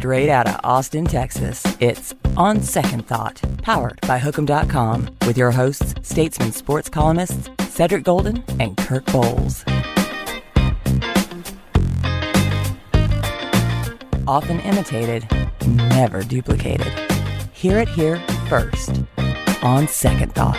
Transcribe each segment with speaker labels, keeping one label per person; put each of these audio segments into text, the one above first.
Speaker 1: Straight out of Austin, Texas, it's On Second Thought, powered by Hook'em.com, with your hosts, Statesman sports columnists Cedric Golden and Kirk Bowles. Often imitated, never duplicated. Hear it here first. On Second Thought.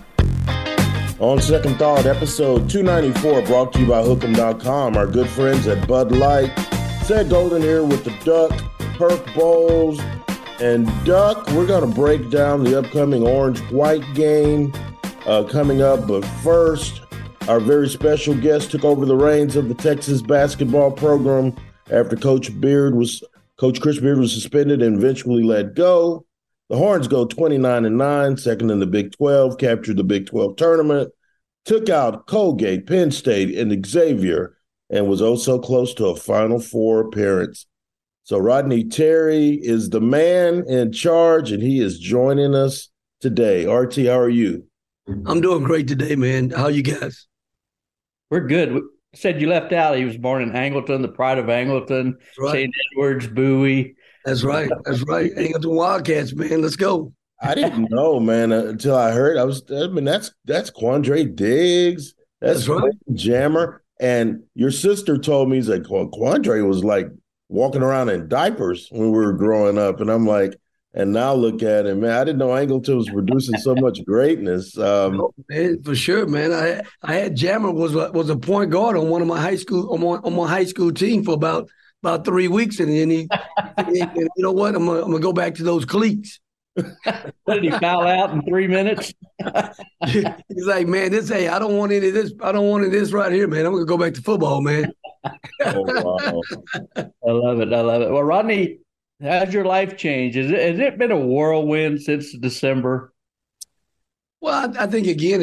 Speaker 2: On Second Thought, episode 294, brought to you by Hook'em.com. Our good friends at Bud Light. Ced Golden here with the Duck, Kirk Bowles. And Duck, we're going to break down the upcoming Orange-White game coming up. But first, our very special guest took over the reins of the Texas basketball program after Coach Chris Beard was suspended and eventually let go. The Horns go 29-9, second in the Big 12, captured the Big 12 tournament, took out Colgate, Penn State, and Xavier, and was oh so close to a Final Four appearance. So Rodney Terry is the man in charge, and he is joining us today. RT, how are you?
Speaker 3: I'm doing great today, man. How you guys?
Speaker 4: We're good. Said you left out. He was born in Angleton, the pride of Angleton, right. St. Edward's, Bowie.
Speaker 3: That's right. That's right. Angleton Wildcats, man. Let's go.
Speaker 2: I didn't know, man, until I heard. That's Quandre Diggs. That's right. Jammer. And your sister told me, he's like, well, Quandre was like walking around in diapers when we were growing up. And I'm like, and now look at him, man. I didn't know Angleton was producing so much greatness.
Speaker 3: Oh, man, for sure, man. I had Jammer was a point guard on one of my high school on my high school team for about 3 weeks, and then he you know what? I'm gonna go back to those cleats.
Speaker 4: Did he foul out in 3 minutes?
Speaker 3: He's like, man, I don't want any of this. I don't want any of this right here, man. I'm gonna go back to football, man.
Speaker 2: Oh, wow.
Speaker 4: I love it. Well, Rodney, how's your life changed? Has it been a whirlwind since December?
Speaker 3: Well, I think again,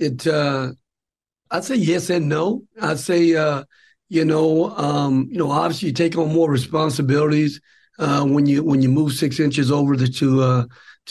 Speaker 3: I'd say yes and no. I'd say, obviously you take on more responsibilities when you move 6 inches over to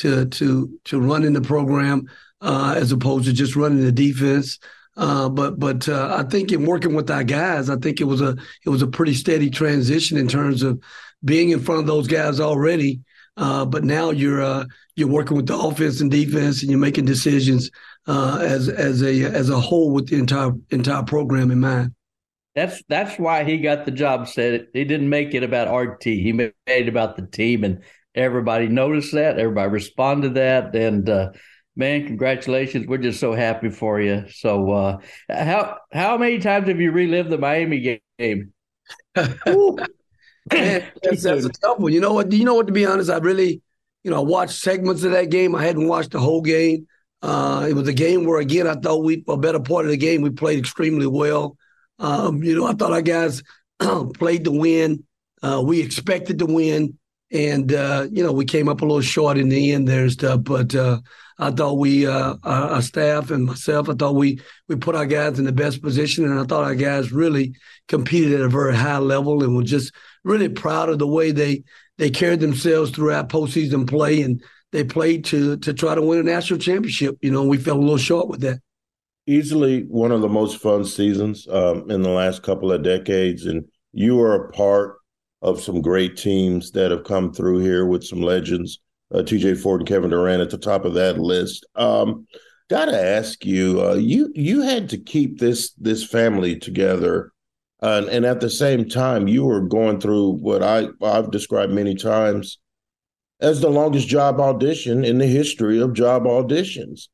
Speaker 3: run in the program as opposed to just running the defense. But I think in working with our guys, I think it was a pretty steady transition in terms of being in front of those guys already. But now you're working with the offense and defense, and you're making decisions as a whole with the entire program in mind.
Speaker 4: That's why he got the job. Said he didn't make it about RT. He made it about the team, and everybody noticed that. Everybody responded to that, and man, congratulations! We're just so happy for you. So, how many times have you relived the Miami game?
Speaker 3: Man, that's a tough one. You know what? To be honest, I really, I watched segments of that game. I hadn't watched the whole game. It was a game where, again, I thought a better part of the game, we played extremely well. I thought our guys played to win. We expected to win. And, we came up a little short in the end there and stuff. But I thought our staff and myself, I thought we put our guys in the best position. And I thought our guys really competed at a very high level and were just really proud of the way they carried themselves throughout postseason play. And they played to try to win a national championship. We fell a little short with that.
Speaker 2: Easily one of the most fun seasons in the last couple of decades. And you are a part of some great teams that have come through here with some legends, TJ Ford and Kevin Durant at the top of that list. Got to ask you, you had to keep this family together. And at the same time, you were going through what I've described many times as the longest job audition in the history of job auditions.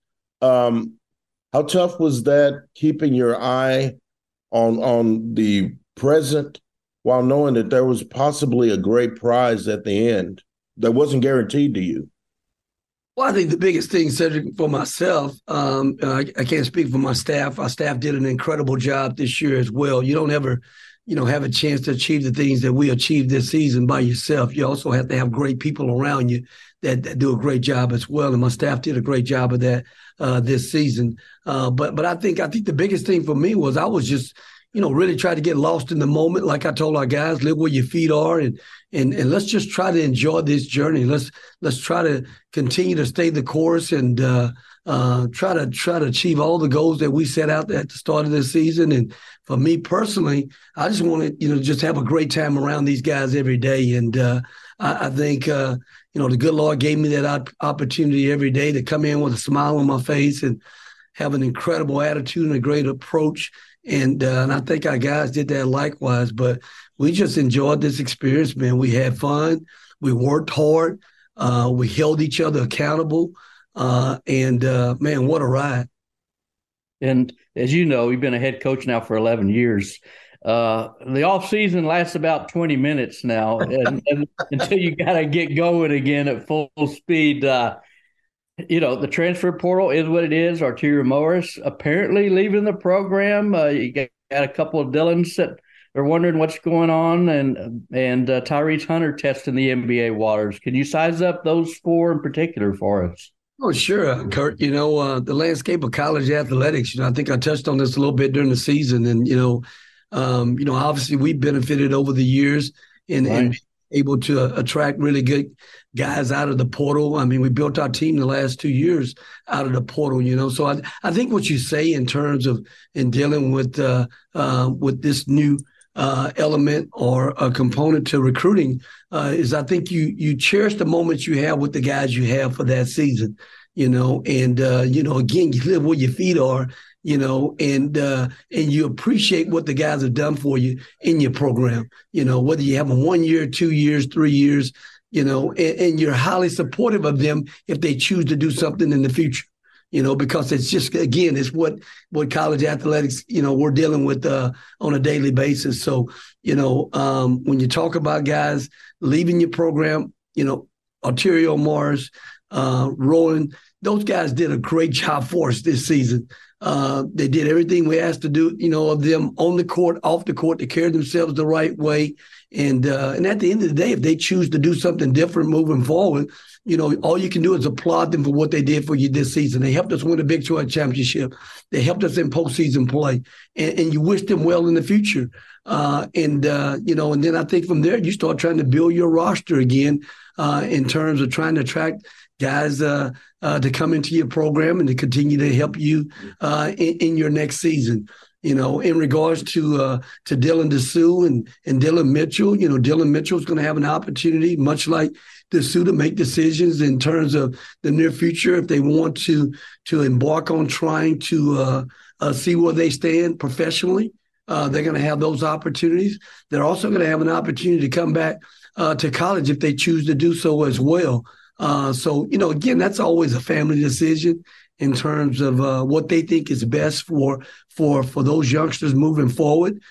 Speaker 2: How tough was that, keeping your eye on the present while knowing that there was possibly a great prize at the end that wasn't guaranteed to you?
Speaker 3: Well, I think the biggest thing, Cedric, for myself, I can't speak for my staff. Our staff did an incredible job this year as well. You don't ever, have a chance to achieve the things that we achieved this season by yourself. You also have to have great people around you that do a great job as well. And my staff did a great job of that this season. But I think the biggest thing for me was I was just, really try to get lost in the moment. Like I told our guys, live where your feet are and let's just try to enjoy this journey. Let's try to continue to stay the course and try to achieve all the goals that we set out at the start of this season. And for me personally, I just want to, just have a great time around these guys every day. And I think, the good Lord gave me that opportunity every day to come in with a smile on my face and have an incredible attitude and a great approach. And I think our guys did that likewise. But we just enjoyed this experience, man. We had fun. We worked hard. We held each other accountable. Man, what a ride.
Speaker 4: And as you know, you've been a head coach now for 11 years. The off season lasts about 20 minutes now, and until you got to get going again at full speed. The transfer portal is what it is. Arterio Morris apparently leaving the program. You got a couple of Dylans that are wondering what's going on, and Tyrese Hunter testing the NBA waters. Can you size up those four in particular for us?
Speaker 3: Oh, sure, Kurt. The landscape of college athletics, I think I touched on this a little bit during the season. And, obviously we benefited over the years and able to attract really good guys out of the portal. I mean, we built our team the last 2 years out of the portal, So I think what you say in terms of in dealing with this new element or a component to recruiting is I think you cherish the moments you have with the guys you have for that season, and again, you live where your feet are, and you appreciate what the guys have done for you in your program, whether you have them 1 year, 2 years, 3 years, and you're highly supportive of them if they choose to do something in the future. Because it's just, again, it's what college athletics, we're dealing with on a daily basis. So, when you talk about guys leaving your program, Arterio Morris, Rowan, those guys did a great job for us this season. They did everything we asked to do, of them on the court, off the court, to carry themselves the right way. And at the end of the day, if they choose to do something different moving forward, all you can do is applaud them for what they did for you this season. They helped us win the Big 12 championship. They helped us in postseason play, and you wish them well in the future. And then I think from there, you start trying to build your roster again in terms of trying to attract guys to come into your program and to continue to help you in your next season. In regards to Dylan Disu and Dylan Mitchell, Dylan Mitchell is going to have an opportunity, much like Disu, to make decisions in terms of the near future if they want to embark on trying to see where they stand professionally. They're going to have those opportunities. They're also going to have an opportunity to come back to college if they choose to do so as well. Again, that's always a family decision in terms of what they think is best for those youngsters moving forward.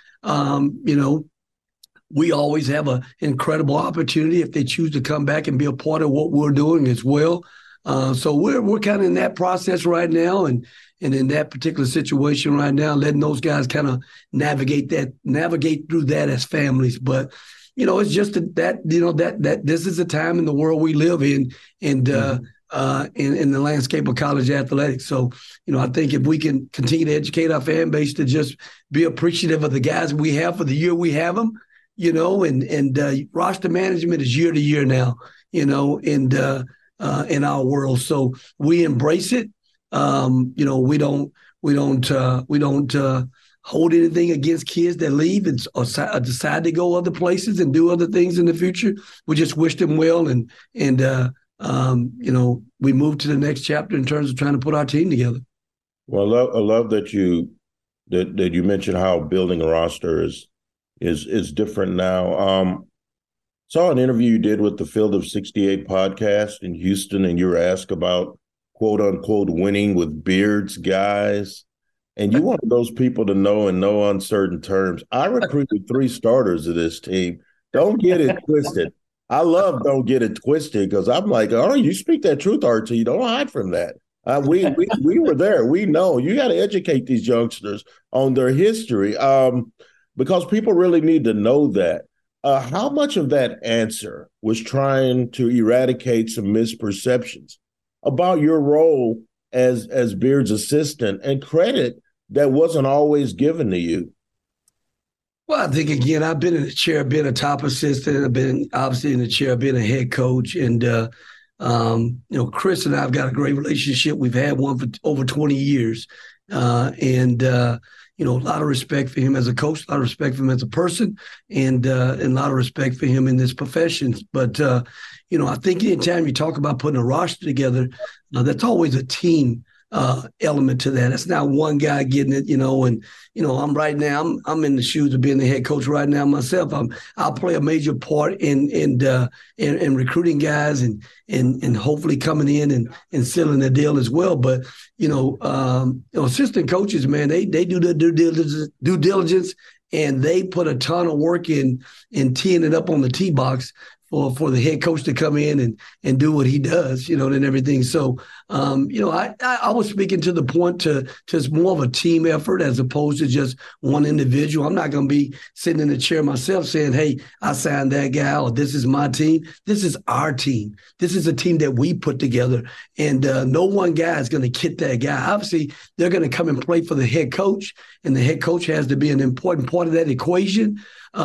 Speaker 3: We always have an incredible opportunity if they choose to come back and be a part of what we're doing as well. So we're kind of in that process right now, and in that particular situation right now, letting those guys kind of navigate through that as families. But it's just that this is the time in the world we live in, and in the landscape of college athletics. So, I think if we can continue to educate our fan base to just be appreciative of the guys we have for the year we have them, and roster management is year to year now, in our world. So we embrace it. We don't hold anything against kids that leave or decide to go other places and do other things in the future. We just wish them well, and we move to the next chapter in terms of trying to put our team together.
Speaker 2: Well, I love that you mentioned how building a roster is different now. Saw an interview you did with the Field of 68 podcast in Houston, and you were asked about quote unquote winning with Beard's guys. And you wanted those people to know in no uncertain terms, I recruited 3 starters of this team. Don't get it twisted. I love don't get it twisted, because I'm like, oh, you speak that truth, RT. Don't hide from that. We were there. We know. You got to educate these youngsters on their history because people really need to know that. How much of that answer was trying to eradicate some misperceptions about your role as Beard's assistant and credit that wasn't always given to you?
Speaker 3: Well, I think, again, I've been in the chair, been a top assistant. I've been obviously in the chair, been a head coach. And, Chris and I have got a great relationship. We've had one for over 20 years. a lot of respect for him as a coach, a lot of respect for him as a person, and a lot of respect for him in this profession. But, I think anytime you talk about putting a roster together, that's always a team element to that. It's not one guy getting it, and I'm right now, I'm in the shoes of being the head coach right now myself. I'll play a major part in recruiting guys and hopefully coming in and sealing the deal as well. But assistant coaches, man, they do the due diligence, and they put a ton of work in teeing it up on the tee box for the head coach to come in and do what he does, and everything. So, I was speaking to the point to it's more of a team effort as opposed to just one individual. I'm not going to be sitting in the chair myself saying, hey, I signed that guy, or this is my team. This is our team. This is a team that we put together, and no one guy is going to kid that guy. Obviously, they're going to come and play for the head coach, and the head coach has to be an important part of that equation.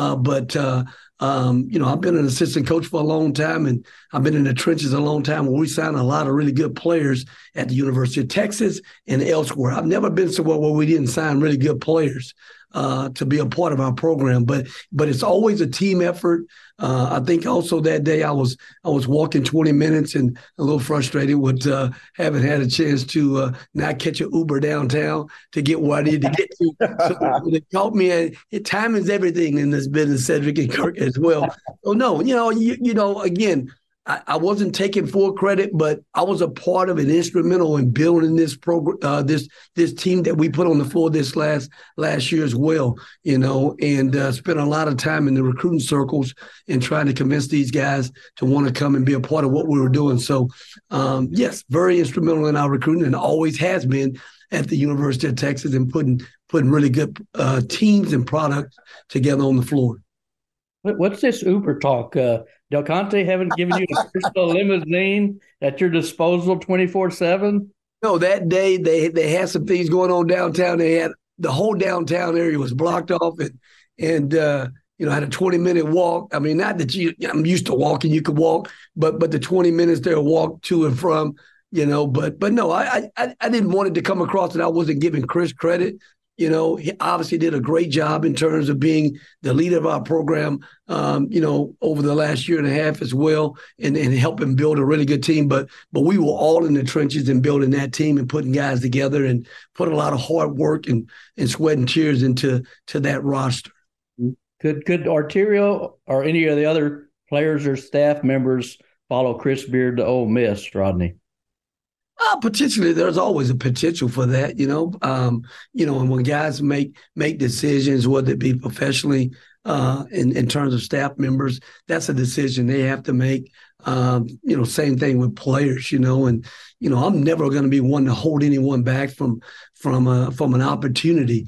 Speaker 3: I've been an assistant coach for a long time, and I've been in the trenches a long time where we signed a lot of really good players at the University of Texas and elsewhere. I've never been somewhere where we didn't sign really good players to be a part of our program, but it's always a team effort. I think also that day I was walking 20 minutes and a little frustrated with having had a chance to not catch an Uber downtown to get where I needed to get to. So it taught me time is everything in this business, Cedric and Kirk as well. So no, again, I wasn't taking full credit, but I was a part of and instrumental in building this program, this team that we put on the floor this last year as well, and spent a lot of time in the recruiting circles and trying to convince these guys to want to come and be a part of what we were doing. So, yes, very instrumental in our recruiting, and always has been at the University of Texas, and putting really good teams and products together on the floor.
Speaker 4: What's this Uber talk? Del Conte haven't given you a personal limousine at your disposal 24/7?
Speaker 3: No, that day they had some things going on downtown. They had the whole downtown area was blocked off, and I had a 20-minute walk. I mean, not that I'm used to walking, you could walk, but the 20 minutes there walk to and from, but no, I didn't want it to come across that I wasn't giving Chris credit. He obviously did a great job in terms of being the leader of our program, over the last year and a half as well, and helping build a really good team. But we were all in the trenches and building that team and putting guys together, and put a lot of hard work and sweat and tears into that roster.
Speaker 4: Could Arterio or any of the other players or staff members follow Chris Beard to Ole Miss, Rodney?
Speaker 3: Potentially, there's always a potential for that, and when guys make decisions, whether it be professionally, in terms of staff members, that's a decision they have to make. Same thing with players, and I'm never going to be one to hold anyone back from an opportunity,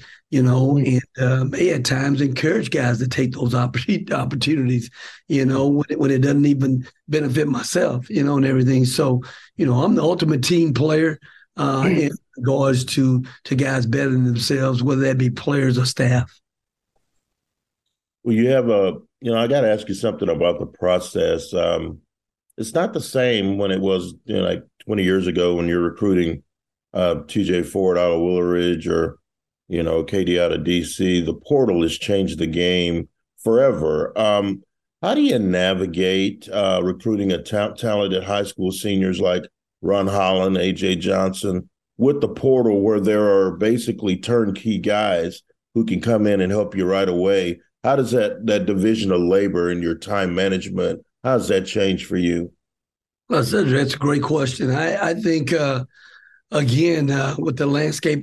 Speaker 3: and may at times encourage guys to take those opportunities, when it doesn't even benefit myself, and everything. So, I'm the ultimate team player in regards to guys bettering themselves, whether that be players or staff.
Speaker 2: Well, you have I got to ask you something about the process. It's not the same when it was, like 20 years ago when you're recruiting TJ Ford out of Willowridge or, KD out of DC. The portal has changed the game forever. How do you navigate recruiting a talented high school seniors like Ron Holland, A.J. Johnson, with the portal where there are basically turnkey guys who can come in and help you right away? How does that division of labor and your time management, how does that change for you?
Speaker 3: Well, that's a great question. I think, again, with the landscape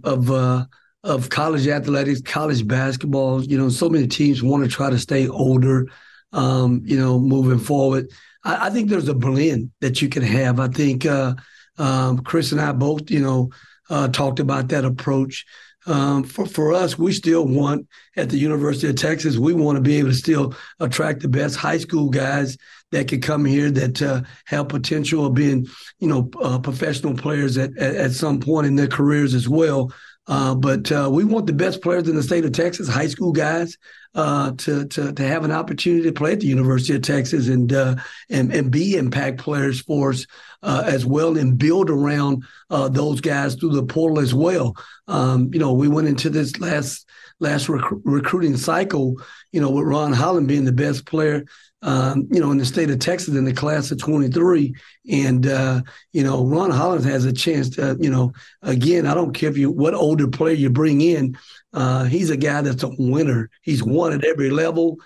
Speaker 3: of college athletics, college basketball, so many teams want to try to stay older, moving forward. I think there's a blend that you can have. I think Chris and I both, talked about that approach. For us, we still want, at the University of Texas, we want to be able to still attract the best high school guys that could come here that have potential of being, professional players at some point in their careers as well. But we want the best players in the state of Texas, high school guys, to have an opportunity to play at the University of Texas and be impact players for us as well, and build around those guys through the portal as well. We went into this last recruiting cycle, with Ron Holland being the best player, in the state of Texas in the class of 23. And, Ron Holland has a chance to, again, I don't care what older player you bring in. He's a guy that's a winner. He's won at every level.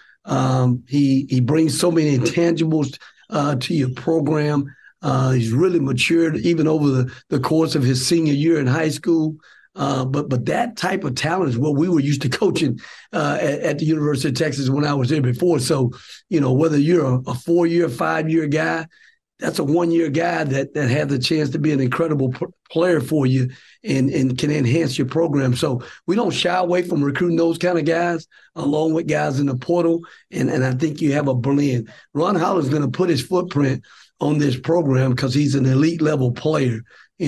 Speaker 3: He brings so many intangibles to your program. He's really matured even over the course of his senior year in high school. But that type of talent is what we were used to coaching at the University of Texas when I was there before. So, whether you're a 4-year, 5-year guy, that's a 1-year guy that has the chance to be an incredible player for you and can enhance your program. So we don't shy away from recruiting those kind of guys along with guys in the portal. And I think you have a blend. Ron Holland's going to put his footprint on this program because he's an elite level player.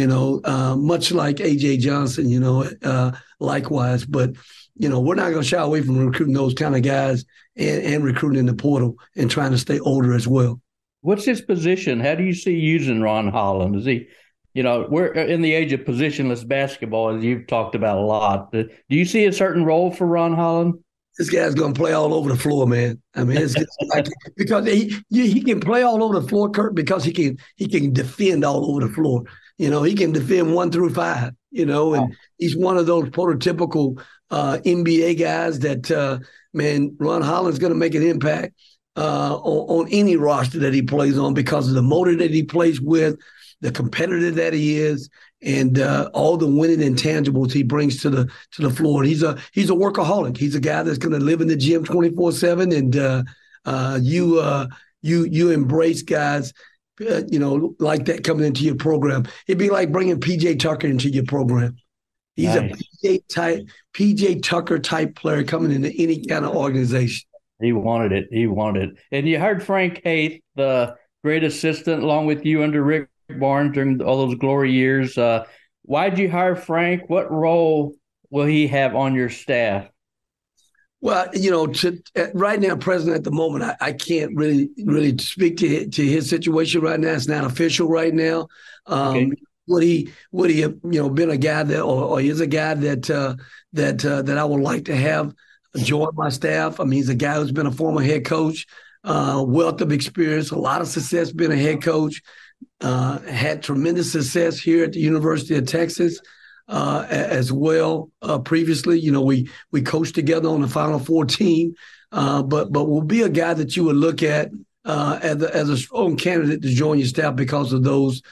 Speaker 3: Much like A.J. Johnson, likewise. But, we're not going to shy away from recruiting those kind of guys and recruiting in the portal and trying to stay older as well.
Speaker 4: What's his position? How do you see using Ron Holland? Is he, we're in the age of positionless basketball, as you've talked about a lot. Do you see a certain role for Ron Holland?
Speaker 3: This guy's going to play all over the floor, man. I mean, it's like, because he can play all over the floor, Kurt, because he can defend all over the floor. He can defend 1 through 5, and he's one of those prototypical NBA guys that, Ron Holland's going to make an impact on any roster that he plays on because of the motor that he plays with, the competitor that he is, and all the winning intangibles he brings to the floor. And he's a workaholic. He's a guy that's going to live in the gym 24/7, and you embrace guys, like that coming into your program. It'd be like bringing PJ Tucker into your program. He's nice. A PJ Tucker type player coming into any kind of organization.
Speaker 4: He wanted it. And you heard Frank Haith, the great assistant, along with you under Rick Barnes during all those glory years. Why'd you hire Frank? What role will he have on your staff?
Speaker 3: Well, right now, President, at the moment, I can't really speak to his situation right now. It's not official right now. Okay. Would he been a guy that, or is a guy that I would like to have join my staff? I mean, he's a guy who's been a former head coach, wealth of experience, a lot of success being a head coach, had tremendous success here at the University of Texas as well. Previously, we coached together on the Final Four team, but will be a guy that you would look at as a strong candidate to join your staff because of those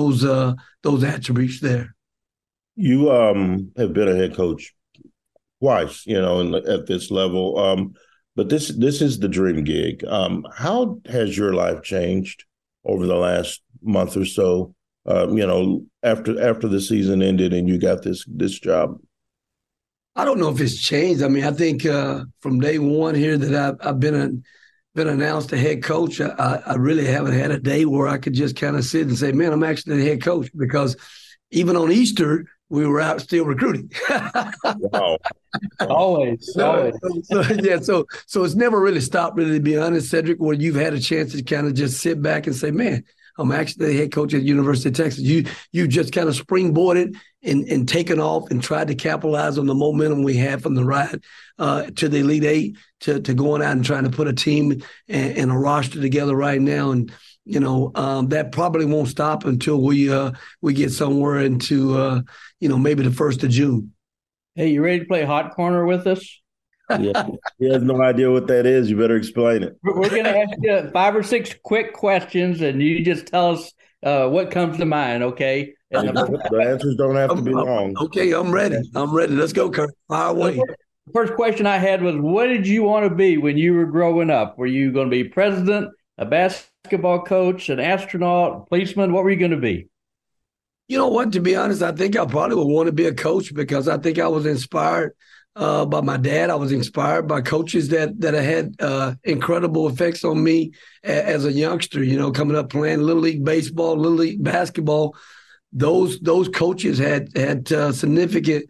Speaker 3: attributes there.
Speaker 2: You have been a head coach twice, at this level. But this is the dream gig. How has your life changed over the last month or so? After the season ended and you got this job.
Speaker 3: I don't know if it's changed. I mean, I think from day one here that I've been announced a head coach, I really haven't had a day where I could just kind of sit and say, man, I'm actually the head coach, because even on Easter, we were out still recruiting.
Speaker 4: Wow. Always.
Speaker 3: So it's never really stopped, really, to be honest, Cedric, where you've had a chance to kind of just sit back and say, man, I'm actually the head coach at the University of Texas. You just kind of springboarded and taken off and tried to capitalize on the momentum we had from the ride to the Elite Eight to going out and trying to put a team and a roster together right now. And, that probably won't stop until we get somewhere into, maybe the 1st of June.
Speaker 4: Hey, you ready to play hot corner with us?
Speaker 2: Yeah, he has no idea what that is. You better explain it.
Speaker 4: We're going to ask you 5 or 6 quick questions, and you just tell us what comes to mind, okay? And
Speaker 2: the answers don't have to be long.
Speaker 3: Okay, I'm ready. Let's go, Kurt. Fire away.
Speaker 4: The first question I had was, what did you want to be when you were growing up? Were you going to be president, a basketball coach, an astronaut, a policeman? What were you going to be?
Speaker 3: You know what? To be honest, I think I probably would want to be a coach, because I think I was inspired by my dad. I was inspired by coaches that had incredible effects on me as a youngster, coming up playing Little League baseball, Little League basketball. Those coaches had significant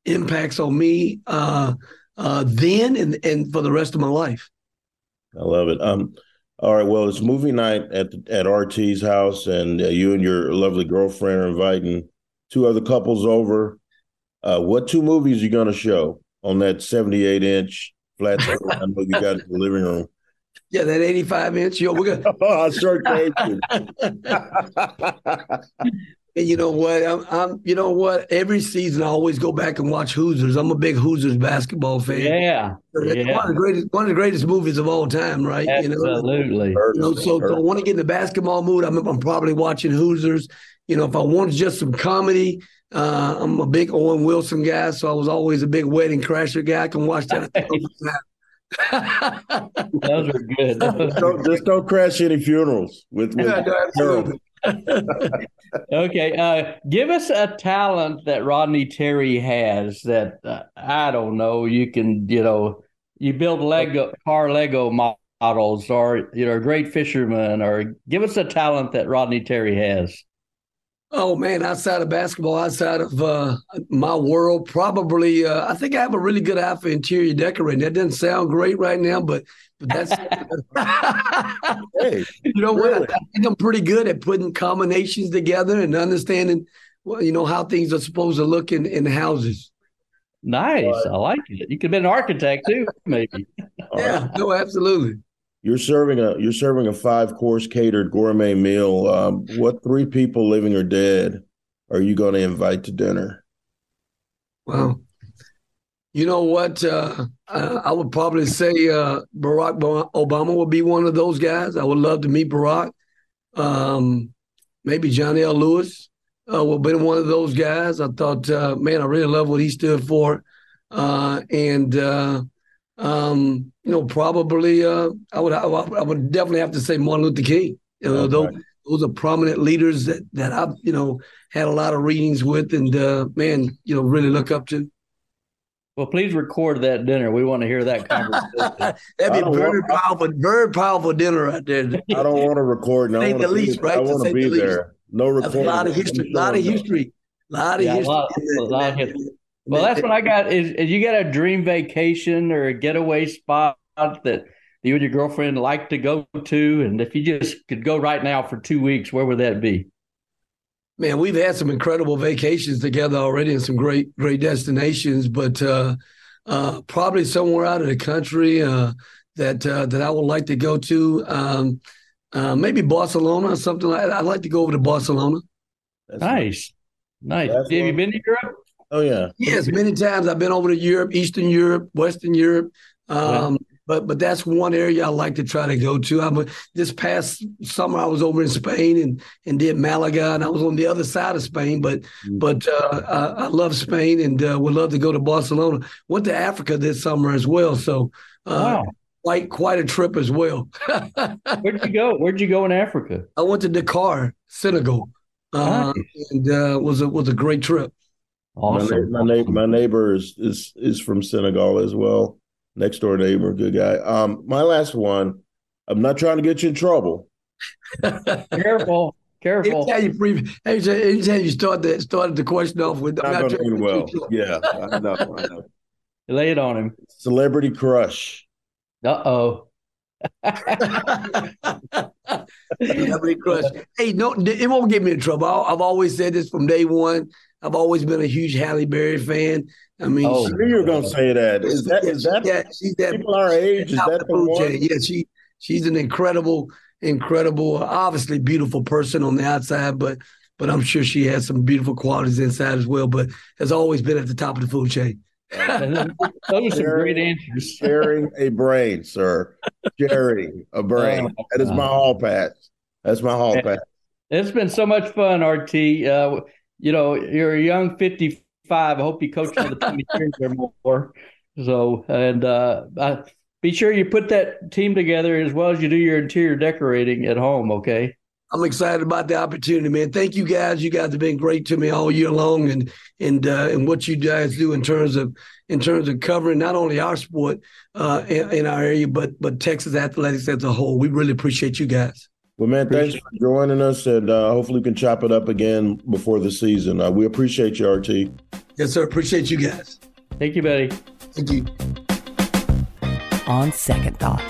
Speaker 3: impacts on me then and for the rest of my life.
Speaker 2: I love it. All right. Well, it's movie night at RT's house, and you and your lovely girlfriend are inviting two other couples over. What two movies are you going to show on that 78-inch flat screen? I know you got in the living room.
Speaker 3: Yeah, that 85-inch. Yo, we're gonna.
Speaker 2: Oh, I sure gave you.
Speaker 3: And you know what? You know what? Every season I always go back and watch Hoosiers. I'm a big Hoosiers basketball fan.
Speaker 4: Yeah.
Speaker 3: One of the greatest movies of all time, right?
Speaker 4: Absolutely.
Speaker 3: So if I want to get in the basketball mood, I'm probably watching Hoosiers. If I want just some comedy, I'm a big Owen Wilson guy, so I was always a big Wedding Crasher guy. I can watch that.
Speaker 4: Those are good.
Speaker 2: Just don't crash any funerals with
Speaker 3: absolutely.
Speaker 4: Okay, give us a talent that Rodney Terry has that I don't know. You can, you build car Lego models, or a great fisherman, or give us a talent that Rodney Terry has.
Speaker 3: Oh man, outside of basketball, outside of my world, probably I think I have a really good eye for interior decorating. That doesn't sound great right now, but that's
Speaker 2: hey,
Speaker 3: you know really? What? I think I'm pretty good at putting combinations together and understanding, how things are supposed to look in houses.
Speaker 4: Nice, I like it. You could be an architect too, maybe.
Speaker 3: Yeah, no, absolutely.
Speaker 2: You're serving a 5-course catered gourmet meal. What 3 people, living or dead, are you going to invite to dinner?
Speaker 3: Wow. You know what? I would probably say Barack Obama would be one of those guys. I would love to meet Barack. Maybe John L. Lewis would have been one of those guys. I thought, man, I really love what he stood for. Probably I would definitely have to say Martin Luther King. Those are prominent leaders that I've had a lot of readings with and really look up to.
Speaker 4: Well, please record that dinner. We want to hear that conversation.
Speaker 3: That'd be very powerful dinner right there.
Speaker 2: I don't want to record. I want to be there. No recording.
Speaker 3: A lot of history. A lot of history.
Speaker 4: Well, that's what I got. Is you got a dream vacation or a getaway spot that you and your girlfriend like to go to? And if you just could go right now for 2 weeks, where would that be?
Speaker 3: Man, we've had some incredible vacations together already and some great destinations, but probably somewhere out of the country that I would like to go to. Maybe Barcelona or something like that. I'd like to go over to Barcelona.
Speaker 4: Nice. Have you been to Europe?
Speaker 2: Oh, yeah.
Speaker 3: Yes, many times I've been over to Europe, Eastern Europe, Western Europe. But that's one area I like to try to go to. This past summer, I was over in Spain and did Malaga, and I was on the other side of Spain. But I love Spain and would love to go to Barcelona. Went to Africa this summer as well. So
Speaker 4: wow.
Speaker 3: Quite a trip as well.
Speaker 4: Where'd you go? Where'd you go in Africa?
Speaker 3: I went to Dakar, Senegal, and was a great trip.
Speaker 4: Awesome.
Speaker 2: My neighbor is from Senegal as well. Next door neighbor, good guy. My last one. I'm not trying to get you in trouble.
Speaker 4: Careful.
Speaker 3: Anytime you started the question off with,
Speaker 2: I'm not doing well. Yeah, I know.
Speaker 4: Lay it on him.
Speaker 2: Celebrity crush.
Speaker 4: Uh-oh.
Speaker 3: Celebrity crush. Hey, no, it won't get me in trouble. I've always said this from day one. I've always been a huge Halle Berry fan. I mean,
Speaker 2: I knew you were going to say that. Is that
Speaker 3: she's that
Speaker 2: people our age? Is that the one?
Speaker 3: Yeah, she's an incredible, obviously beautiful person on the outside, but I'm sure she has some beautiful qualities inside as well. But has always been at the top of the food chain.
Speaker 4: Those are some great answers.
Speaker 2: Sharing a brain, sir. Sharing a brain. That is my hall pass. That's my hall pass.
Speaker 4: It's been so much fun, RT. You're a young 55. I hope you coach another 20 years or more. So, and be sure you put that team together as well as you do your interior decorating at home, okay?
Speaker 3: I'm excited about the opportunity, man. Thank you guys. You guys have been great to me all year long, and what you guys do in terms of covering not only our sport in our area, but Texas athletics as a whole. We really appreciate you guys.
Speaker 2: Well, man, thanks for joining us, and hopefully we can chop it up again before the season. We appreciate you, RT.
Speaker 3: Yes, sir. Appreciate you guys.
Speaker 4: Thank you, buddy.
Speaker 3: Thank you.
Speaker 1: On second thought.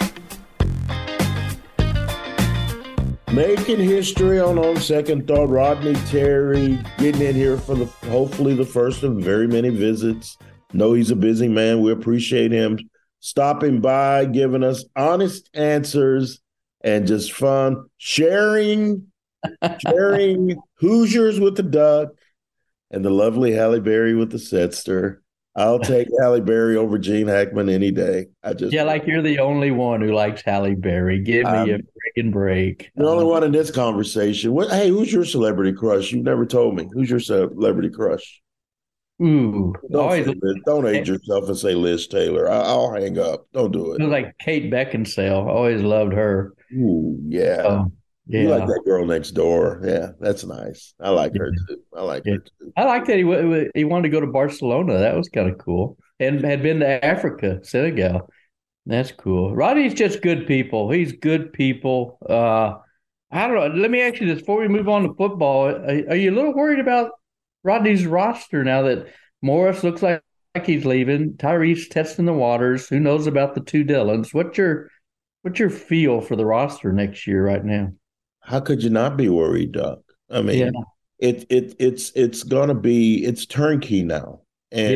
Speaker 2: Making history on second thought, Rodney Terry getting in here for hopefully the first of very many visits. Know he's a busy man. We appreciate him stopping by, giving us honest answers and just fun, sharing Hoosiers with the Duck and the lovely Halle Berry with the Setster. I'll take Halle Berry over Gene Hackman any day.
Speaker 4: Like you're the only one who likes Halle Berry. Give me a freaking break.
Speaker 2: The only one in this conversation. Hey, who's your celebrity crush? You never told me. Who's your celebrity crush?
Speaker 4: Ooh.
Speaker 2: Don't age yourself and say Liz Taylor. I'll hang up. Don't do it.
Speaker 4: It was like Kate Beckinsale. Always loved her.
Speaker 2: Ooh, yeah. You like that girl next door. Yeah, that's nice. I like her too. I like
Speaker 4: that he wanted to go to Barcelona. That was kind of cool. And had been to Africa, Senegal. That's cool. Rodney's just good people. He's good people. I don't know. Let me ask you this before we move on to football. Are you a little worried about Rodney's roster now that Morris looks like he's leaving? Tyrese testing the waters. Who knows about the two Dylans? What's your feel for the roster next year right now?
Speaker 2: How could you not be worried, Doug? I mean, it's gonna be turnkey now, and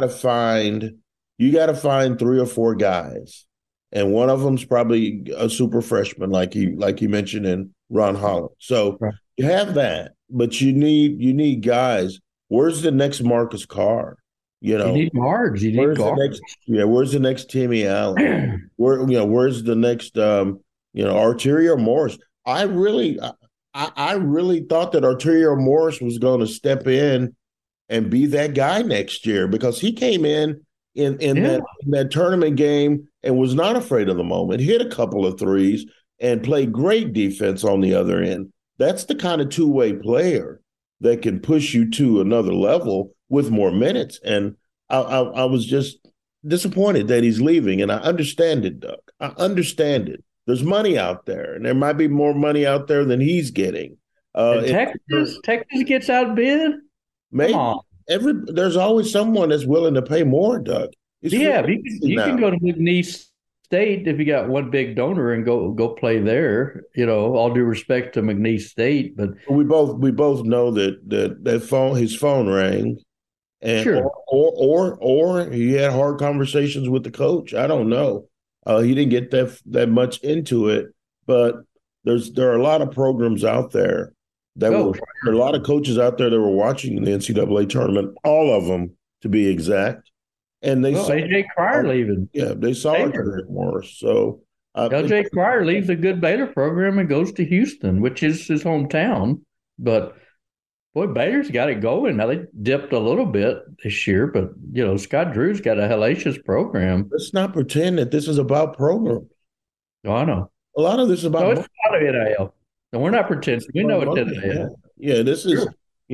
Speaker 2: you gotta find 3 or 4 guys, and one of them's probably a super freshman, like you mentioned in Ron Holland. So you have that, but you need guys. Where's the next Marcus Carr? You
Speaker 4: need guards. Guards.
Speaker 2: Where's the next Timmy Allen? Where's the next Arterio Morris? I really thought that Arterio Morris was going to step in and be that guy next year, because he came in that tournament game and was not afraid of the moment, hit a couple of threes, and played great defense on the other end. That's the kind of two-way player that can push you to another level with more minutes. And I was just disappointed that he's leaving, and I understand it, Doug. I understand it. There's money out there, and there might be more money out there than he's getting.
Speaker 4: Texas gets outbid?
Speaker 2: Maybe. There's always someone that's willing to pay more, Doug. You
Speaker 4: can go to McNeese State if you got one big donor and go play there. All due respect to McNeese State, but
Speaker 2: we both know that his phone rang, and or he had hard conversations with the coach. I don't know. He didn't get that much into it, but there are a lot of programs out there there are a lot of coaches out there that were watching the NCAA tournament, all of them to be exact, and they saw
Speaker 4: AJ Cryer leaving.
Speaker 2: Yeah, they saw Derek Morris. So
Speaker 4: AJ Cryer leaves a good Baylor program and goes to Houston, which is his hometown. But boy, Baylor's got it going. Now they dipped a little bit this year, but Scott Drew's got a hellacious program.
Speaker 2: Let's not pretend that this is about program.
Speaker 4: Oh, I know.
Speaker 2: A lot of this is about.
Speaker 4: No, it's not NIL. No, we're not pretending. We know it's NIL.
Speaker 2: Yeah, this is.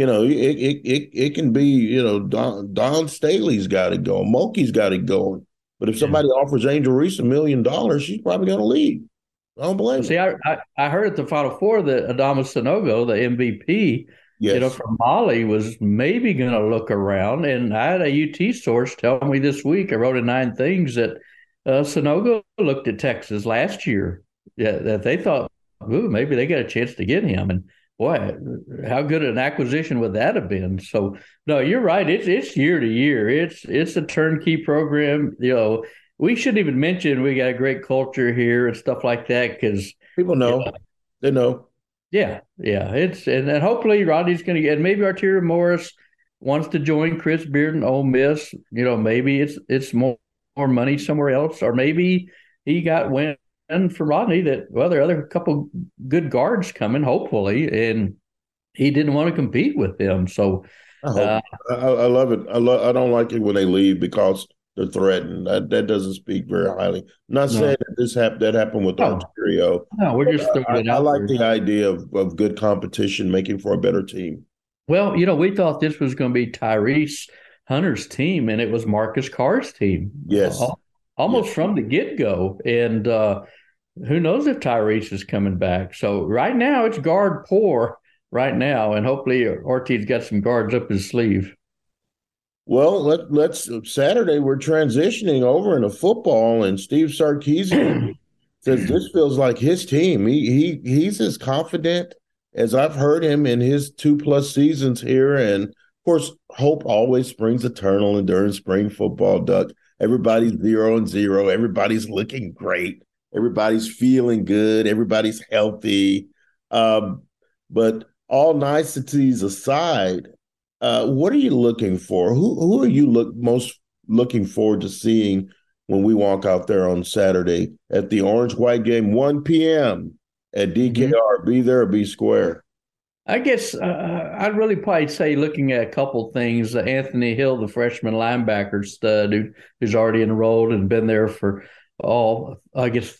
Speaker 2: It can be. Don Staley's got it going. Mulkey's got it going. But if somebody offers Angel Reese $1 million, she's probably going to leave. I don't blame her.
Speaker 4: See, I heard at the Final Four that Adama Sanogo, the MVP, from Mali, was maybe going to look around. And I had a UT source tell me this week, I wrote in 9 Things, that Sanogo looked at Texas last year, that they thought, maybe they got a chance to get him. And boy, how good an acquisition would that have been? So, no, you're right. It's year to year. It's a turnkey program. We shouldn't even mention we got a great culture here and stuff like that, because
Speaker 2: people know. They know.
Speaker 4: Yeah. And hopefully Rodney's going to get, and maybe Arterio Morris wants to join Chris Beard and Ole Miss. Maybe it's more money somewhere else, or maybe he got wind for Rodney that, there are other couple good guards coming, hopefully, and he didn't want to compete with them. So
Speaker 2: I love it. I don't like it when they leave because they're threatened. That doesn't speak very highly. I'm not saying that that happened with Arterio.
Speaker 4: No, we're just throwing it out.
Speaker 2: I like the idea of good competition, making for a better team.
Speaker 4: Well, we thought this was going to be Tyrese Hunter's team, and it was Marcus Carr's team.
Speaker 2: Yes.
Speaker 4: Almost from the get-go. And who knows if Tyrese is coming back. So right now it's guard poor right now, and hopefully Ortiz got some guards up his sleeve.
Speaker 2: Well, let's Saturday we're transitioning over into football, and Steve Sarkisian says this feels like his team. He's as confident as I've heard him in his 2+ seasons here. And of course, hope always springs eternal, and during spring football, Duck, everybody's 0-0. Everybody's looking great. Everybody's feeling good. Everybody's healthy. But all niceties aside, what are you looking for? Who are you most looking forward to seeing when we walk out there on Saturday at the Orange White game, 1 p.m. at DKR? Mm-hmm. Be there or be square.
Speaker 4: I guess I'd really probably say looking at a couple things. Anthony Hill, the freshman linebacker stud, who's already enrolled and been there for I guess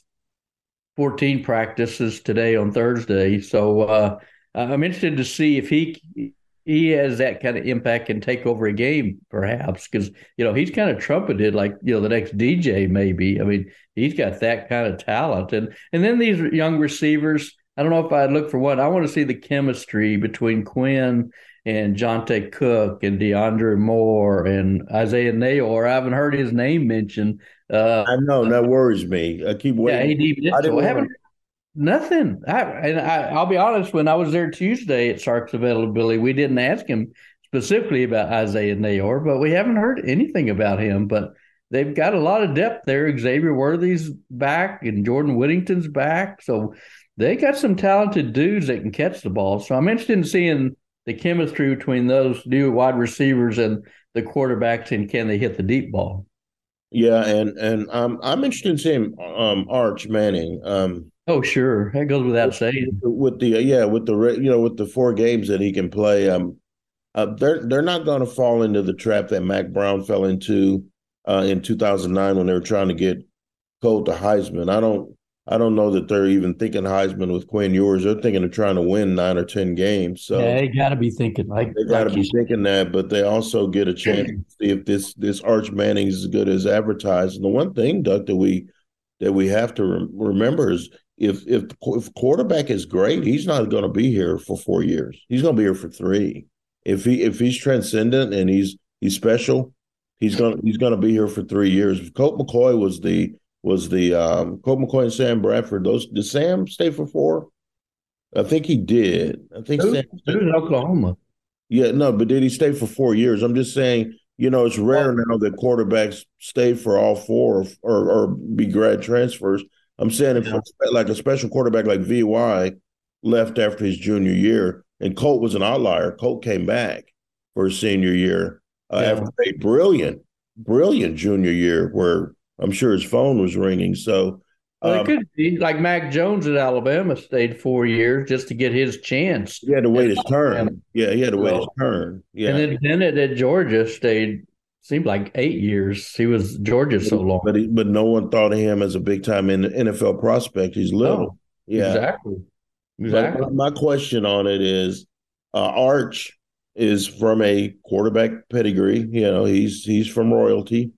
Speaker 4: 14 practices today on Thursday. So I'm interested to see if he has that kind of impact and take over a game, perhaps, because, he's kind of trumpeted like, the next DJ maybe. I mean, he's got that kind of talent. And then these young receivers, I don't know if I'd look for one. I want to see the chemistry between Quinn and Jonte Cook and DeAndre Moore and Isaiah Nayor. I haven't heard his name mentioned.
Speaker 2: I know, that worries me. I keep waiting.
Speaker 4: Yeah, I haven't. Nothing. I'll be honest, when I was there Tuesday at Sark's availability, we didn't ask him specifically about Isaiah Nayor, but we haven't heard anything about him. But they've got a lot of depth there. Xavier Worthy's back and Jordan Whittington's back. So they got some talented dudes that can catch the ball. So I'm interested in seeing the chemistry between those new wide receivers and the quarterbacks, and can they hit the deep ball?
Speaker 2: Yeah, and I'm interested in seeing Arch Manning.
Speaker 4: Oh, sure, that goes without saying.
Speaker 2: With the 4 games that he can play, they're not going to fall into the trap that Mac Brown fell into in 2009 when they were trying to get Colt to Heisman. I don't know that they're even thinking Heisman with Quinn Ewers. They're thinking of trying to win 9 or 10 games. So
Speaker 4: yeah, they got to be thinking
Speaker 2: thinking that, but they also get a chance to see if this Arch Manning is as good as advertised. And the one thing, Doug, that we have to remember is if quarterback is great, he's not going to be here for 4 years. He's going to be here for 3. If he's transcendent and he's special, he's going to be here for 3 years. If Colt McCoy was the Colt McCoy and Sam Bradford. Did Sam stay for 4? I think he did. I think Sam stayed
Speaker 4: in Oklahoma.
Speaker 2: Yeah, no, but did he stay for 4 years? I'm just saying, it's rare now that quarterbacks stay for all 4 or be grad transfers. I'm saying if like a special quarterback like VY left after his junior year, and Colt was an outlier. Colt came back for his senior year after a brilliant junior year where I'm sure his phone was ringing. So
Speaker 4: it could be like Mac Jones at Alabama stayed 4 years just to get his chance.
Speaker 2: He had to wait his turn. Yeah, he had to wait his turn. Yeah.
Speaker 4: And then Bennett at Georgia seemed like 8 years. He was Georgia so long.
Speaker 2: But no one thought of him as a big-time NFL prospect. He's little. Yeah.
Speaker 4: Exactly.
Speaker 2: But my question on it is, Arch is from a quarterback pedigree. He's from royalty.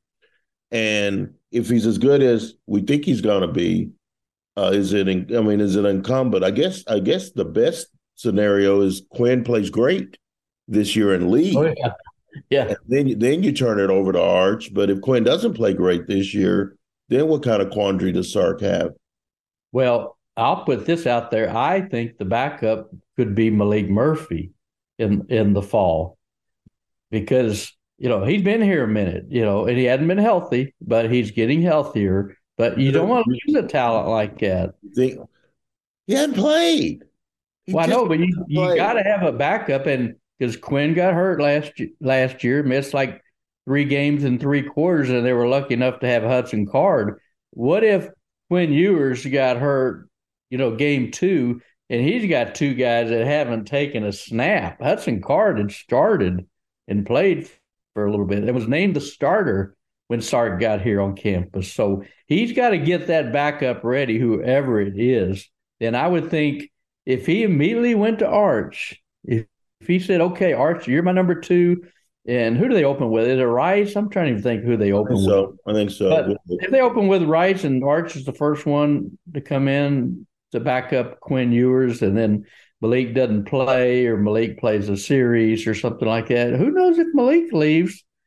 Speaker 2: And if he's as good as we think he's going to be, is it incumbent? I guess the best scenario is Quinn plays great this year and league.
Speaker 4: Oh, yeah.
Speaker 2: And then you turn it over to Arch. But if Quinn doesn't play great this year, then what kind of quandary does Sark have?
Speaker 4: Well, I'll put this out there. I think the backup could be Malik Murphy in the fall, because he's been here a minute, and he hadn't been healthy, but he's getting healthier. But you don't want to lose a talent like that.
Speaker 2: He hadn't played.
Speaker 4: I know, but you got to have a backup, and because Quinn got hurt last year, missed like 3 games in 3 quarters, and they were lucky enough to have Hudson Card. What if Quinn Ewers got hurt, game 2, and he's got 2 guys that haven't taken a snap? Hudson Card had started and played for a little bit. It was named the starter when Sark got here on campus. So he's got to get that backup ready, whoever it is. Then I would think if he immediately went to Arch, if he said, okay, Arch, you're my number 2, and who do they open with? Is it Rice? I'm trying to think who they open with.
Speaker 2: I think so.
Speaker 4: But if they open with Rice and Arch is the first one to come in to back up Quinn Ewers, and then Malik doesn't play, or Malik plays a series or something like that. Who knows if Malik leaves?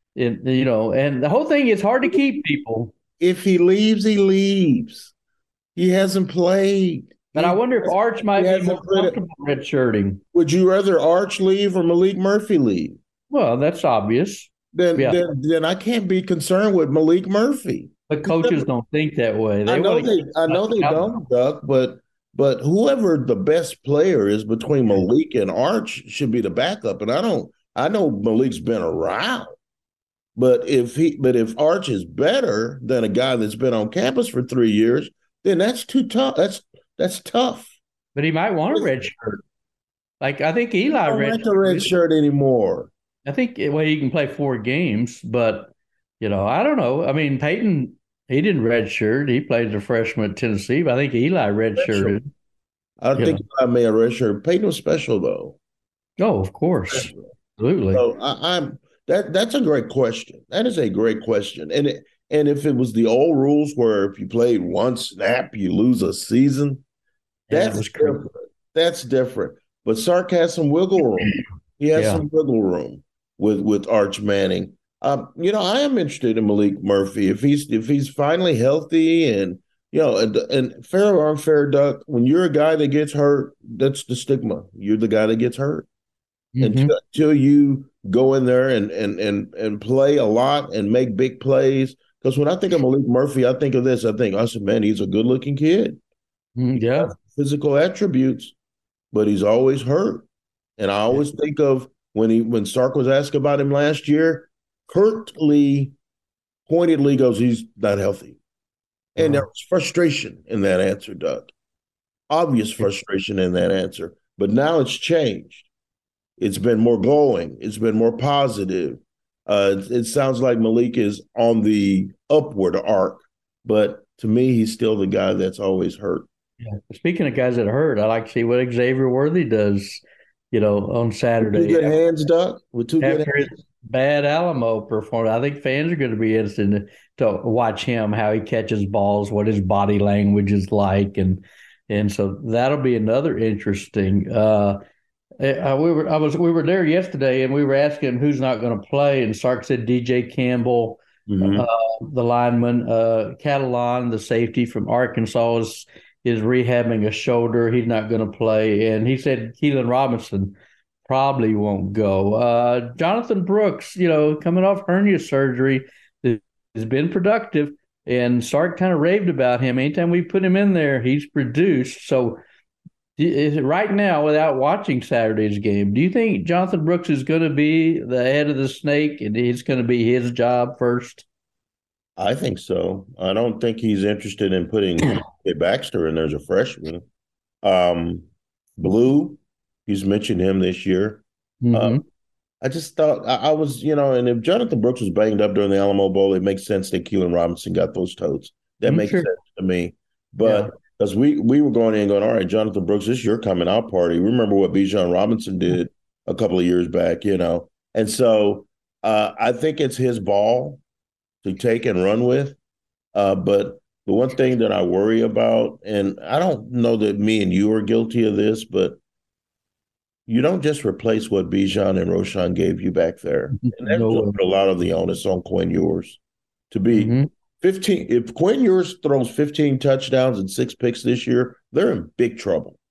Speaker 4: And the whole thing is hard to keep people.
Speaker 2: If he leaves, he leaves. He hasn't played.
Speaker 4: But I wonder if Arch might be more
Speaker 2: played it.
Speaker 4: comfortable redshirting.
Speaker 2: Would you rather Arch leave or Malik Murphy leave?
Speaker 4: Well, that's obvious.
Speaker 2: Then I can't be concerned with Malik Murphy.
Speaker 4: But coaches don't think that way.
Speaker 2: I know they don't, Duck, but whoever the best player is between Malik and Arch should be the backup. And I know Malik's been around, but if Arch is better than a guy that's been on campus for 3 years, then that's too tough. That's tough.
Speaker 4: But he might want a red shirt. Like I think Eli
Speaker 2: I don't like the red shirt anymore.
Speaker 4: I think he can play 4 games, but I don't know. I mean, Peyton, he didn't redshirt. He played as a freshman at Tennessee, but I think Eli redshirted.
Speaker 2: I think Eli may have redshirt. Peyton was special though.
Speaker 4: Oh, of course, absolutely.
Speaker 2: So that's a great question. That is a great question. And if it was the old rules where if you played one snap, you lose a season, that's different. That's different. But Sark has some wiggle room. He has some wiggle room with Arch Manning. I am interested in Malik Murphy if he's finally healthy and fair or unfair, Duck. When you're a guy that gets hurt, that's the stigma. You're the guy that gets hurt. Mm-hmm. Until you go in there and play a lot and make big plays. Because when I think of Malik Murphy, I think of this. I said, man, he's a good-looking kid.
Speaker 4: Yeah.
Speaker 2: Physical attributes, but he's always hurt. And I always think of when Sark was asked about him last year, curtly, pointedly goes, he's not healthy. And there was frustration in that answer, Doug. Obvious frustration in that answer. But now it's changed. It's been more glowing. It's been more positive. It sounds like Malik is on the upward arc, but to me, he's still the guy that's always hurt.
Speaker 4: Yeah. Speaking of guys that are hurt, I like to see what Xavier Worthy does, on Saturday.
Speaker 2: With 2 good hands, Doc. With 2 good hands.
Speaker 4: His bad Alamo performance, I think fans are going to be interested to watch him, how he catches balls, what his body language is like, and so that'll be another interesting. We were there yesterday, and we were asking who's not going to play, and Sark said DJ Campbell, the lineman, Catalan, the safety from Arkansas, is rehabbing a shoulder. He's not going to play, and he said Keelan Robinson probably won't go. Jonathan Brooks, coming off hernia surgery, has been productive, and Sark kind of raved about him. Anytime we put him in there, he's produced. So. Right now, without watching Saturday's game, do you think Jonathan Brooks is going to be the head of the snake and it's going to be his job first?
Speaker 2: I think so. I don't think he's interested in putting Baxter in there as a freshman. Blue, he's mentioned him this year.
Speaker 4: Mm-hmm.
Speaker 2: I just thought I was, and if Jonathan Brooks was banged up during the Alamo Bowl, it makes sense that Keelan Robinson got those totes. That makes sense to me. But because we were going in going, all right, Jonathan Brooks, this is your coming out party. Remember what Bijan Robinson did a couple of years back, And so I think it's his ball to take and run with. But the one thing that I worry about, and I don't know that me and you are guilty of this, but you don't just replace what Bijan and Roschon gave you back there. And that's a lot of the onus on Quinn Ewers to be 15. If Quinn Ewers throws 15 touchdowns and 6 picks this year, they're in big trouble.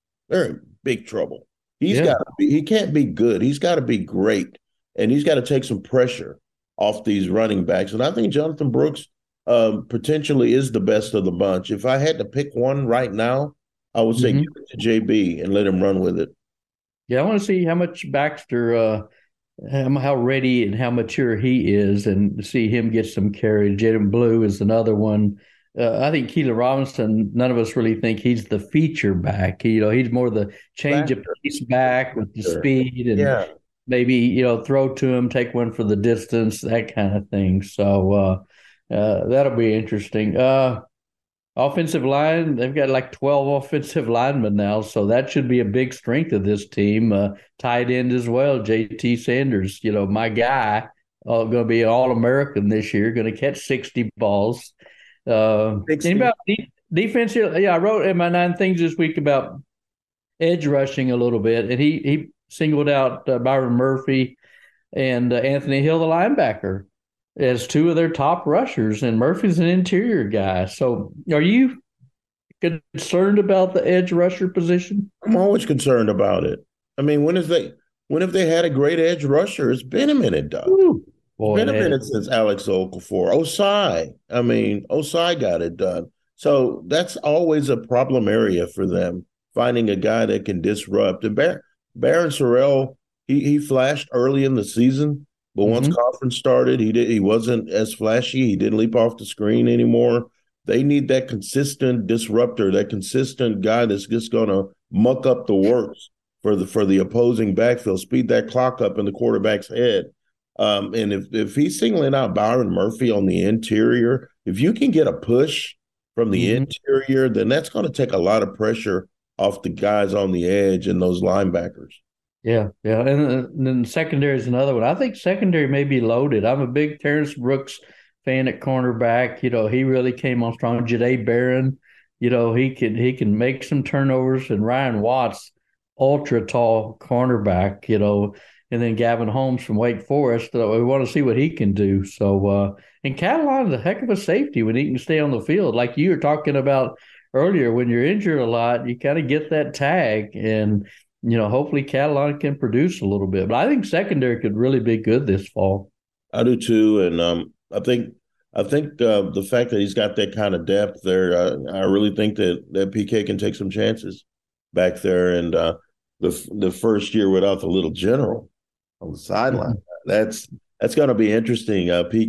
Speaker 2: He can't be good. He's got to be great. And he's got to take some pressure off these running backs. And I think Jonathan Brooks potentially is the best of the bunch. If I had to pick one right now, I would say give it to JB and let him run with it.
Speaker 4: Yeah, I want to see how much Baxter how ready and how mature he is and see him get some carry. Jaden Blue is another one. I think Keelan Robinson, none of us really think he's the feature back. He's more the change of pace back with the speed and maybe, throw to him, take one for the distance, that kind of thing. So that'll be interesting. Offensive line, they've got like 12 offensive linemen now, so that should be a big strength of this team. Tight end as well, J.T. Sanders, my guy, going to be an All-American this year, going to catch 60 balls. About defense here, I wrote in my 9 things this week about edge rushing a little bit, and he singled out Byron Murphy and Anthony Hill, the linebacker. as two of their top rushers, and Murphy's an interior guy. So are you concerned about the edge rusher position?
Speaker 2: I'm always concerned about it. I mean, when have they had a great edge rusher? It's been a minute, Doug.
Speaker 4: Ooh,
Speaker 2: It's
Speaker 4: boy,
Speaker 2: been a minute since Alex Okafor. Osai. I mean, Osai got it done. So that's always a problem area for them, finding a guy that can disrupt. And Baron Sorrell, he flashed early in the season, but once conference started, he wasn't as flashy. He didn't leap off the screen anymore. They need that consistent disruptor, that consistent guy that's just going to muck up the works for the opposing backfield, speed that clock up in the quarterback's head. And if he's singling out Byron Murphy on the interior, if you can get a push from the interior, then that's going to take a lot of pressure off the guys on the edge and those linebackers.
Speaker 4: Yeah. And then secondary is another one. I think secondary may be loaded. I'm a big Terrence Brooks fan at cornerback. He really came on strong. Jahdae Barron, he can make some turnovers, and Ryan Watts, ultra tall cornerback, and then Gavin Holmes from Wake Forest. We want to see what he can do. So, and Catalan's a heck of a safety when he can stay on the field. Like you were talking about earlier, when you're injured a lot, you kind of get that tag, and hopefully Catalan can produce a little bit. But I think secondary could really be good this fall.
Speaker 2: I do too, and I think the fact that he's got that kind of depth there, I really think that PK can take some chances back there. And the first year without the little general on the sideline, that's going to be interesting.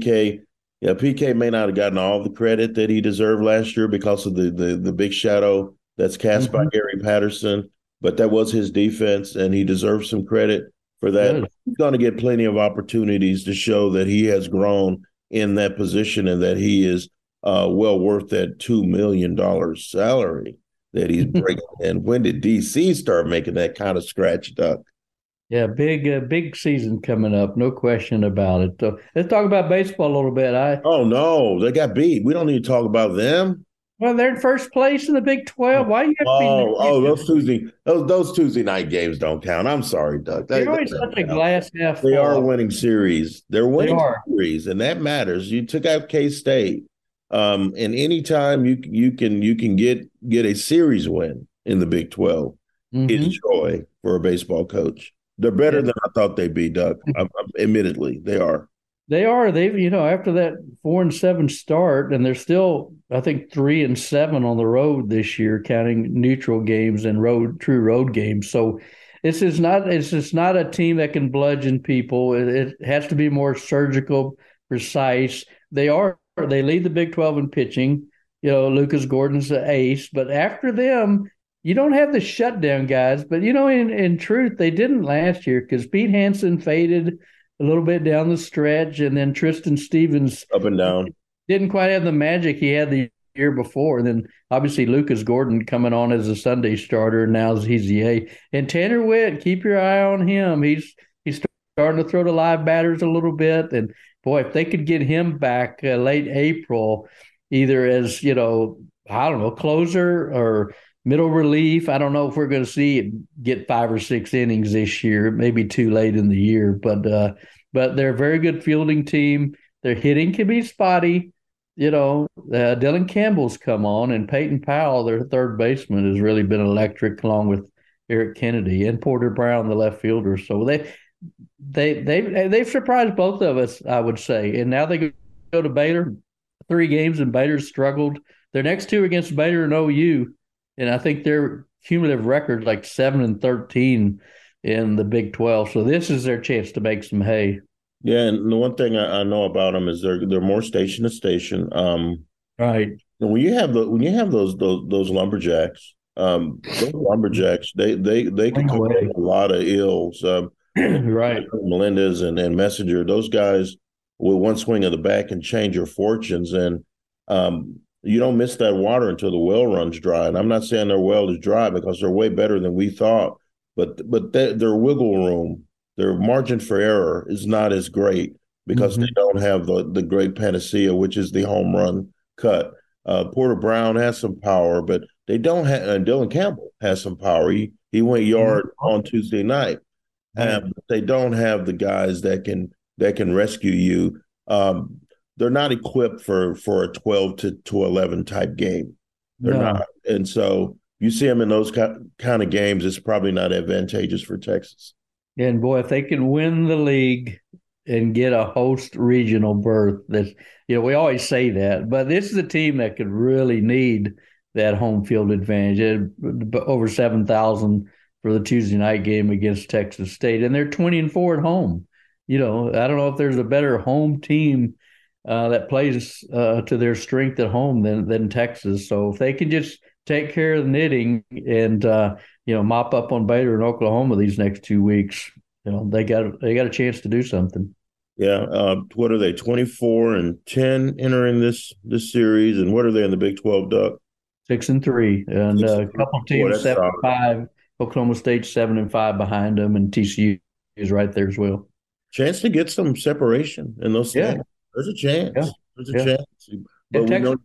Speaker 2: PK may not have gotten all the credit that he deserved last year because of the big shadow that's cast by Gary Patterson, but that was his defense, and he deserves some credit for that. Good. He's going to get plenty of opportunities to show that he has grown in that position and that he is well worth that $2 million salary that he's breaking. And when did DC start making that kind of scratch duck?
Speaker 4: Yeah, big season coming up, no question about it. So let's talk about baseball a little bit.
Speaker 2: Oh no, they got beat. We don't need to talk about them.
Speaker 4: Well, they're in first place in the Big 12. Why you have to be?
Speaker 2: Those Tuesday night games don't count. I'm sorry, Doug.
Speaker 4: They're always such a glass half full.
Speaker 2: They are winning series. They're winning series, and that matters. You took out K-State, and anytime you can get a series win in the Big 12, it's joy for a baseball coach. They're better than I thought they'd be, Doug. Admittedly, they are.
Speaker 4: They've after that 4-7 start, and they're still, I think, 3-7 on the road this year, counting neutral games and true road games. So it's just not a team that can bludgeon people. It has to be more surgical, precise. They lead the Big 12 in pitching. Lucas Gordon's the ace, but after them, you don't have the shutdown guys. But in truth, they didn't last year because Pete Hansen faded a little bit down the stretch, and then Tristan Stevens
Speaker 2: up and down
Speaker 4: didn't quite have the magic he had the year before. And then obviously Lucas Gordon coming on as a Sunday starter, and now he's the A. And Tanner Witt, keep your eye on him. He's starting to throw to live batters a little bit. And boy, if they could get him back late April, either as closer or middle relief. I don't know if we're going to see it get 5 or 6 innings this year. It may be too late in the year, but they're a very good fielding team. Their hitting can be spotty. Dylan Campbell's come on, and Peyton Powell, their third baseman, has really been electric, along with Eric Kennedy and Porter Brown, the left fielder. So they've surprised both of us, I would say. And now they go to Baylor, 3 games, and Baylor's struggled. Their next 2 against Baylor and OU. And I think their cumulative record like 7-13 in the Big 12. So this is their chance to make some hay.
Speaker 2: Yeah, and the one thing I know about them is they're more station to station.
Speaker 4: Right.
Speaker 2: When you have those lumberjacks, they can commit a lot of ills.
Speaker 4: Right.
Speaker 2: Melendez and Messenger, those guys with one swing of the bat can change your fortunes, and you don't miss that water until the well runs dry. And I'm not saying their well is dry because they're way better than we thought, but their wiggle room, their margin for error is not as great because they don't have the great panacea, which is the home run cut. Porter Brown has some power, but they don't have. Dylan Campbell has some power. He went yard on Tuesday night, but they don't have the guys that can rescue you they're not equipped for a 12 to 11 type game. They're not. And so you see them in those kind of games, it's probably not advantageous for Texas.
Speaker 4: And boy, if they can win the league and get a host regional berth, that we always say that, but this is a team that could really need that home field advantage. It had over 7,000 for the Tuesday night game against Texas State, and they're 20-4 at home. I don't know if there's a better home team that plays to their strength at home than Texas. So if they can just take care of the knitting and mop up on Baylor and Oklahoma these next 2 weeks, they got a chance to do something.
Speaker 2: Yeah, what are they? 24-10 entering this series, and what are they in the Big 12, Duck?
Speaker 4: 6-3, and a couple teams 7-5. Oklahoma State 7-5 behind them, and TCU is right there as well. Chance
Speaker 2: to get some separation in those games. There's a chance.
Speaker 4: Yeah.
Speaker 2: There's a chance.
Speaker 4: But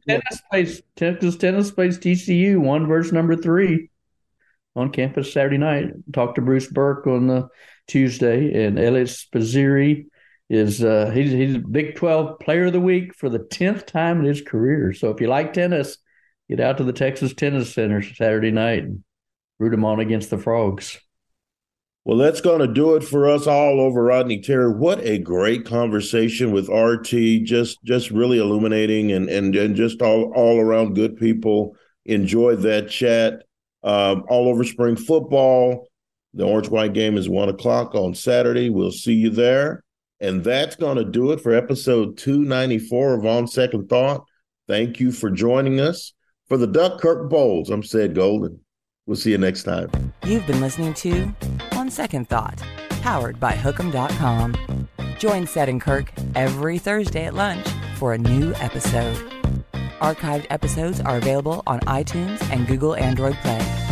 Speaker 4: Texas tennis plays TCU 1 versus number 3 on campus Saturday night. Talked to Bruce Burke on Tuesday, and Elias Spizzirri is he's Big 12 Player of the Week for the 10th time in his career. So if you like tennis, get out to the Texas Tennis Center Saturday night and root them on against the Frogs.
Speaker 2: Well, that's going to do it for us all over Rodney Terry. What a great conversation with RT, just really illuminating and just all around good people. Enjoyed that chat. All over spring football. The Orange-White game is 1 o'clock on Saturday. We'll see you there. And that's going to do it for episode 294 of On Second Thought. Thank you for joining us. For the Duck, Kirk Bowles, I'm Ced Golden. We'll see you next time.
Speaker 1: You've been listening to On Second Thought, powered by Hook'em.com. Join Ced and Kirk every Thursday at lunch for a new episode. Archived episodes are available on iTunes and Google Android Play.